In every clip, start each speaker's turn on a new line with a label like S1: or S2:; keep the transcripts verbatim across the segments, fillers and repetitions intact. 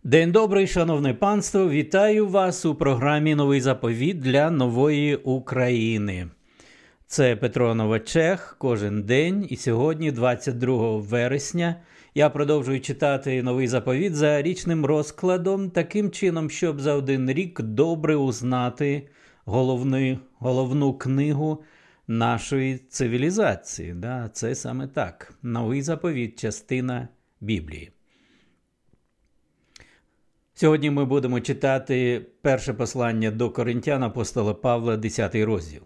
S1: День добрий, шановне панство! Вітаю вас у програмі «Новий заповіт» для нової України. Це Петро Новачех кожен день, і сьогодні, двадцять другого вересня, я продовжую читати «Новий заповіт» за річним розкладом, таким чином, щоб за один рік добре узнати головну, головну книгу нашої цивілізації. Да, це саме так. «Новий заповіт» – частина Біблії. Сьогодні ми будемо читати перше послання до Коринтян апостола Павла, десятий розділ.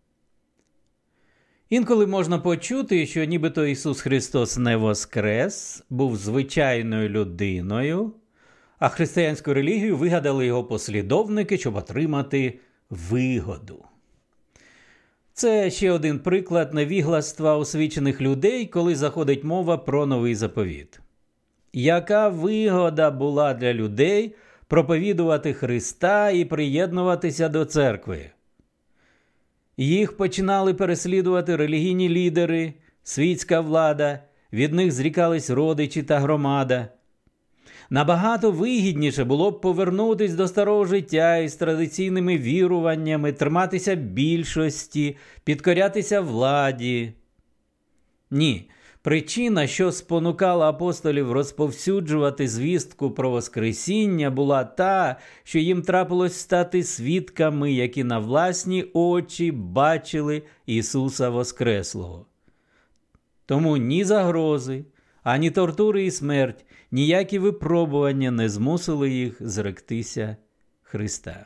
S1: Інколи можна почути, що нібито Ісус Христос не воскрес, був звичайною людиною, а християнську релігію вигадали його послідовники, щоб отримати вигоду. Це ще один приклад невігластва освічених людей, коли заходить мова про новий заповіт. Яка вигода була для людей проповідувати Христа і приєднуватися до церкви? Їх починали переслідувати релігійні лідери, світська влада, від них зрікались родичі та громада. Набагато вигідніше було б повернутися до старого життя із традиційними віруваннями, триматися більшості, підкорятися владі. Ні. Причина, що спонукала апостолів розповсюджувати звістку про Воскресіння, була та, що їм трапилось стати свідками, які на власні очі бачили Ісуса Воскреслого. Тому ні загрози, ані тортури і смерть, ніякі випробування не змусили їх зректися Христа.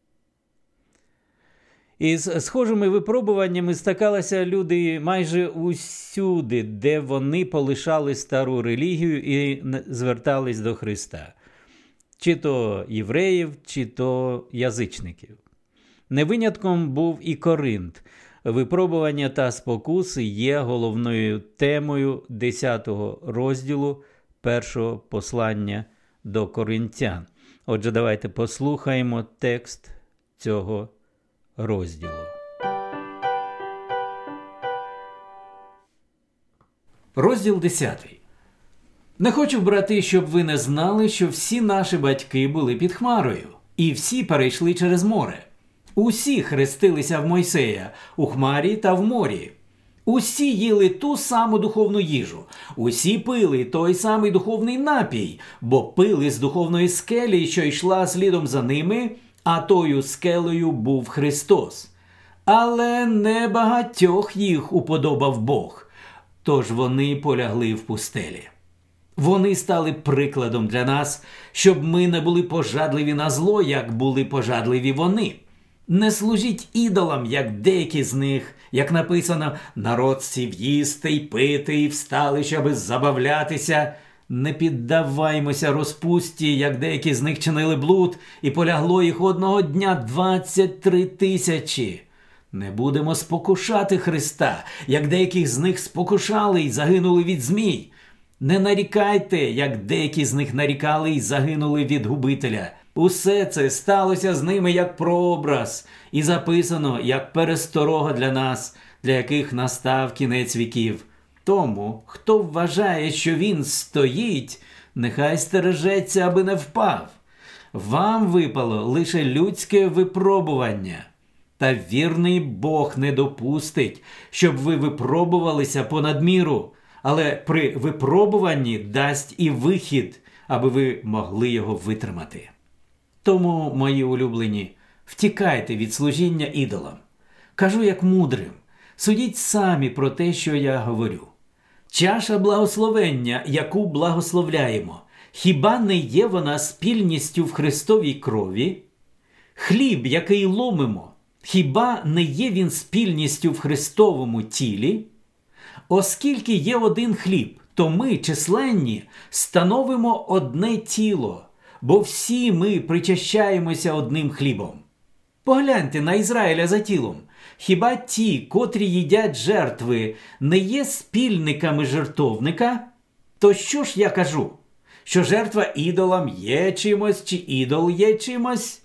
S1: Із схожими випробуваннями стикалися люди майже усюди, де вони полишали стару релігію і звертались до Христа. Чи то євреїв, чи то язичників. Не винятком був і Коринт. Випробування та спокуси є головною темою десятого розділу першого послання до Коринтян. Отже, давайте послухаємо текст цього розділу. Розділ десятий. Не хочу, брати, щоб ви не знали, що всі наші батьки були під Хмарою, і всі перейшли через море. Усі хрестилися в Мойсея, у Хмарі та в морі. Усі їли ту саму духовну їжу. Усі пили той самий духовний напій, бо пили з духовної скелі, що йшла слідом за ними, а тою скелею був Христос. Але не багатьох їх уподобав Бог, тож вони полягли в пустелі. Вони стали прикладом для нас, щоб ми не були пожадливі на зло, як були пожадливі вони. Не служіть ідолам, як деякі з них, як написано, народ сів їсти й пити, і встали, щоби забавлятися. Не піддаваймося розпусті, як деякі з них чинили блуд, і полягло їх одного дня двадцять три тисячі. Не будемо спокушати Христа, як деяких з них спокушали і загинули від змій. Не нарікайте, як деякі з них нарікали і загинули від губителя. Усе це сталося з ними як прообраз, і записано як пересторога для нас, для яких настав кінець віків. Тому, хто вважає, що він стоїть, нехай стережеться, аби не впав. Вам випало лише людське випробування. Та вірний Бог не допустить, щоб ви випробувалися понад міру, але при випробуванні дасть і вихід, аби ви могли його витримати. Тому, мої улюблені, втікайте від служіння ідолам. Кажу як мудрим, судіть самі про те, що я говорю. Чаша благословення, яку благословляємо, хіба не є вона спільністю в Христовій крові? Хліб, який ломимо, хіба не є він спільністю в Христовому тілі? Оскільки є один хліб, то ми, численні, становимо одне тіло, бо всі ми причащаємося одним хлібом. Погляньте на Ізраїля за тілом. Хіба ті, котрі їдять жертви, не є спільниками жертовника? То що ж я кажу? Що жертва ідолам є чимось, чи ідол є чимось?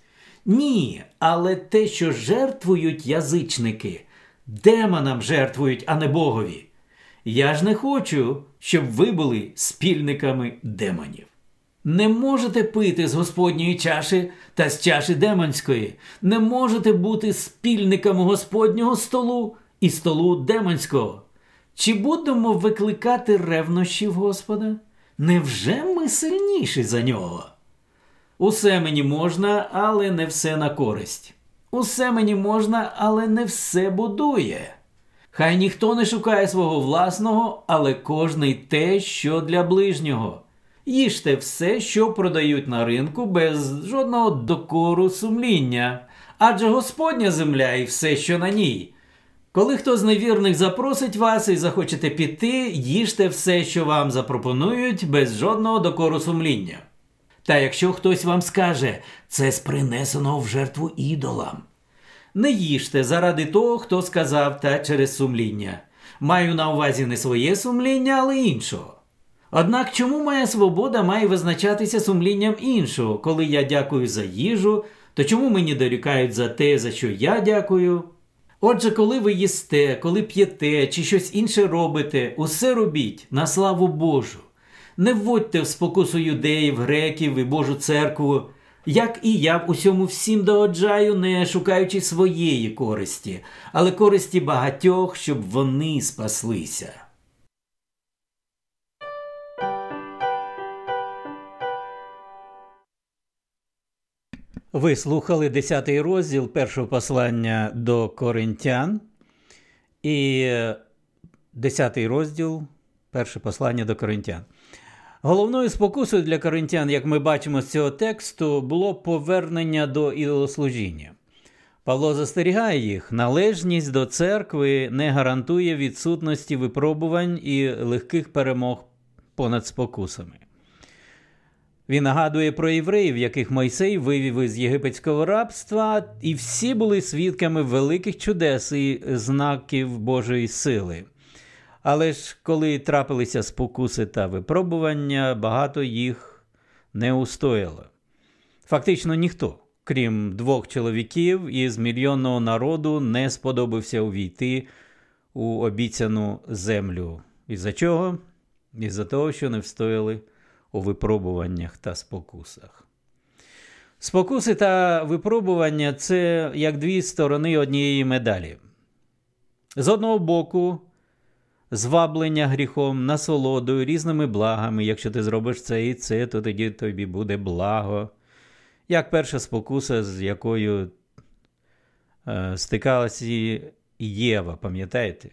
S1: Ні, але те, що жертвують язичники, демонам жертвують, а не Богові. Я ж не хочу, щоб ви були спільниками демонів. Не можете пити з Господньої чаші та з чаші демонської. Не можете бути спільниками Господнього столу і столу демонського. Чи будемо викликати ревнощів Господа? Невже ми сильніші за нього? Усе мені можна, але не все на користь. Усе мені можна, але не все будує. Хай ніхто не шукає свого власного, але кожний те, що для ближнього. Їжте все, що продають на ринку, без жодного докору сумління. Адже Господня земля і все, що на ній. Коли хто з невірних запросить вас і захочете піти, їжте все, що вам запропонують, без жодного докору сумління. Та якщо хтось вам скаже, це з принесеного в жертву ідолам, не їжте заради того, хто сказав, та через сумління. Маю на увазі не своє сумління, але іншого. Однак чому моя свобода має визначатися сумлінням іншого? Коли я дякую за їжу, то чому мені дорікають за те, за що я дякую? Отже, коли ви їсте, коли п'єте чи щось інше робите, усе робіть на славу Божу. Не вводьте в спокусу юдеїв, греків і Божу церкву, як і я в усьому всім догоджаю, не шукаючи своєї користі, але користі багатьох, щоб вони спаслися. Ви слухали десятий розділ першого послання до Коринтян і десятий розділ перше послання до Коринтян. Головною спокусою для коринтян, як ми бачимо з цього тексту, було повернення до ідолослужіння. Павло застерігає їх: належність до церкви не гарантує відсутності випробувань і легких перемог понад спокусами. Він нагадує про євреїв, яких Мойсей вивів із єгипетського рабства, і всі були свідками великих чудес і знаків Божої сили. Але ж коли трапилися спокуси та випробування, багато їх не устояло. Фактично ніхто, крім двох чоловіків із мільйонного народу, не сподобався увійти у обіцяну землю. Із-за чого? Із-за того, що не встояли у випробуваннях та спокусах. Спокуси та випробування – це як дві сторони однієї медалі. З одного боку, зваблення гріхом, насолодою, різними благами. Якщо ти зробиш це і це, то тоді тобі буде благо. Як перша спокуса, з якою е, стикалася Єва, пам'ятаєте?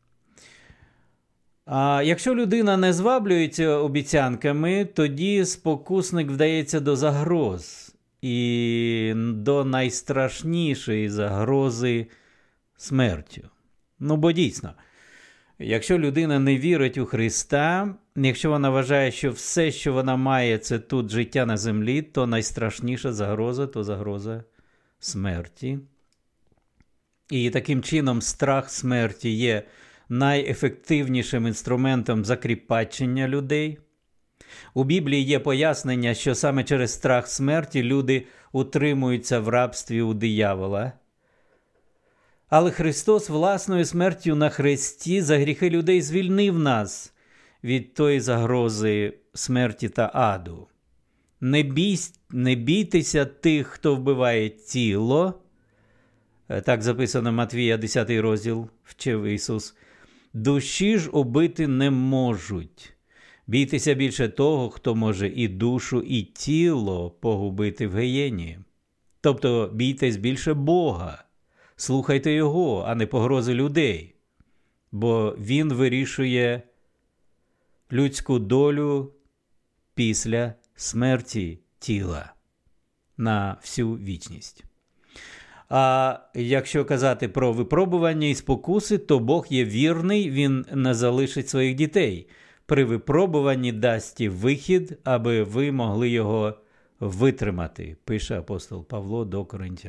S1: А якщо людина не зваблюється обіцянками, тоді спокусник вдається до загроз. І до найстрашнішої загрози смертю. Ну, бо дійсно, якщо людина не вірить у Христа, якщо вона вважає, що все, що вона має, це тут життя на землі, то найстрашніша загроза – то загроза смерті. І таким чином страх смерті є найефективнішим інструментом закріпачення людей. У Біблії є пояснення, що саме через страх смерті люди утримуються в рабстві у диявола. Але Христос власною смертю на хресті за гріхи людей звільнив нас від тої загрози смерті та аду. Не, бій, не бійтеся тих, хто вбиває тіло. Так записано Матвія, десятий розділ, вчив Ісус. Душі ж убити не можуть. Бійтеся більше того, хто може і душу, і тіло погубити в гієні. Тобто бійтесь більше Бога. Слухайте Його, а не погрози людей. Бо Він вирішує людську долю після смерті тіла на всю вічність. А якщо казати про випробування і спокуси, то Бог є вірний, Він не залишить своїх дітей. При випробуванні дасть і вихід, аби ви могли його витримати, пише апостол Павло до Коринтян.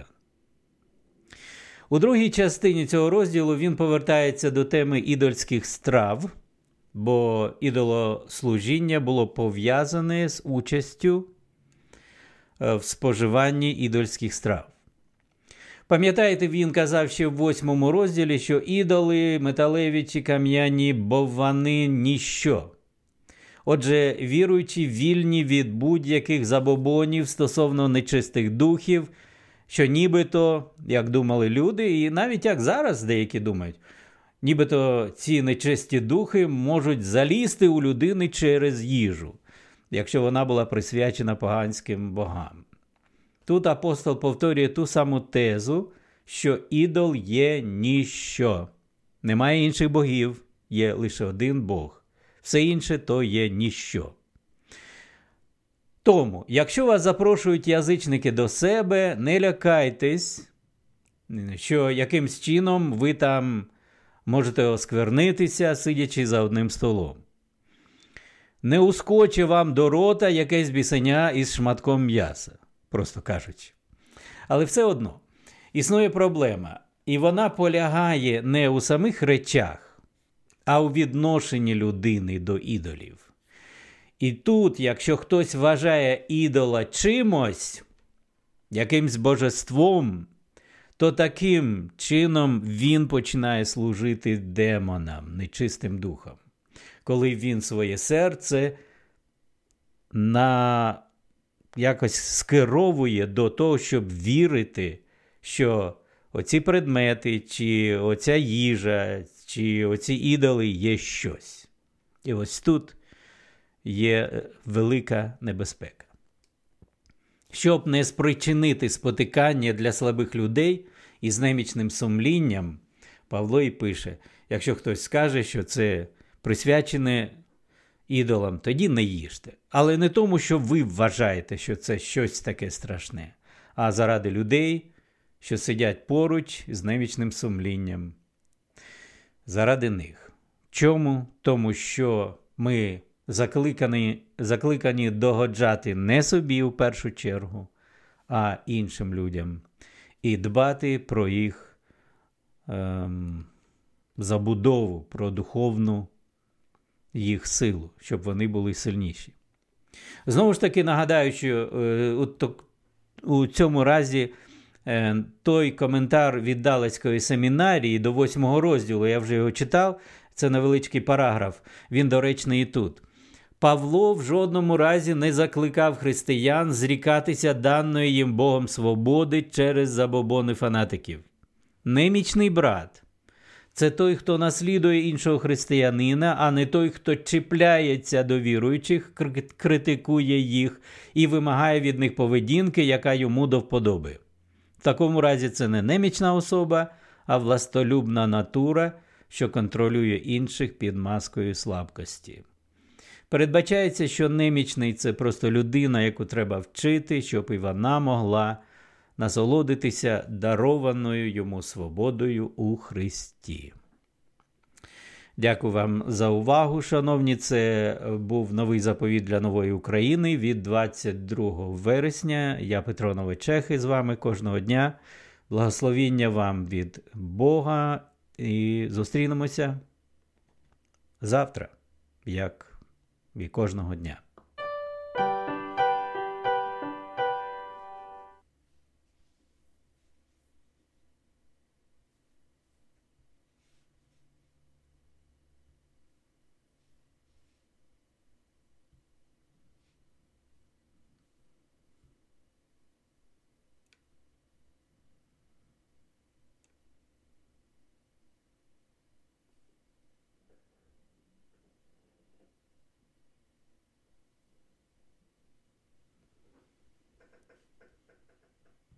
S1: У другій частині цього розділу він повертається до теми ідольських страв, бо ідолослужіння було пов'язане з участю в споживанні ідольських страв. Пам'ятаєте, він казав ще в восьмому розділі, що ідоли, металеві чи кам'яні, бо вони ніщо. Отже, віруючі вільні від будь-яких забобонів стосовно нечистих духів, що нібито, як думали люди, і навіть як зараз деякі думають, нібито ці нечисті духи можуть залізти у людини через їжу, якщо вона була присвячена поганським богам. Тут апостол повторює ту саму тезу, що ідол є ніщо. Немає інших богів, є лише один Бог. Все інше то є ніщо. Тому, якщо вас запрошують язичники до себе, не лякайтесь, що якимсь чином ви там можете осквернитися, сидячи за одним столом. Не ускоче вам до рота якесь бісеня із шматком м'яса, просто кажучи. Але все одно, існує проблема, і вона полягає не у самих речах, а у відношенні людини до ідолів. І тут, якщо хтось вважає ідола чимось, якимсь божеством, то таким чином він починає служити демонам, нечистим духам. Коли він своє серце на якось скеровує до того, щоб вірити, що оці предмети, чи оця їжа, чи оці ідоли є щось. І ось тут є велика небезпека. Щоб не спричинити спотикання для слабих людей із немічним сумлінням, Павло і пише, якщо хтось скаже, що це присвячене ідолам, тоді не їжте. Але не тому, що ви вважаєте, що це щось таке страшне, а заради людей, що сидять поруч з немічним сумлінням. Заради них. Чому? Тому що ми закликані, закликані догоджати не собі в першу чергу, а іншим людям. І дбати про їх ем, забудову, про духовну їх силу, щоб вони були сильніші. Знову ж таки нагадаю, що е, у, у цьому разі е, той коментар від Далецької семінарії до восьмого розділу, я вже його читав, це невеличкий параграф, він доречний і тут. Павло в жодному разі не закликав християн зрікатися даної їм Богом свободи через забобони фанатиків. Немічний брат – це той, хто наслідує іншого християнина, а не той, хто чіпляється до віруючих, критикує їх і вимагає від них поведінки, яка йому до вподоби. В такому разі це не немічна особа, а властолюбна натура, що контролює інших під маскою слабкості. Передбачається, що немічний – це просто людина, яку треба вчити, щоб і вона могла насолодитися дарованою йому свободою у Христі. Дякую вам за увагу, шановні. Це був новий заповіт для нової України від двадцять другого вересня. Я Петро Новичехи з вами кожного дня. Благословіння вам від Бога і зустрінемося завтра, як і кожного дня.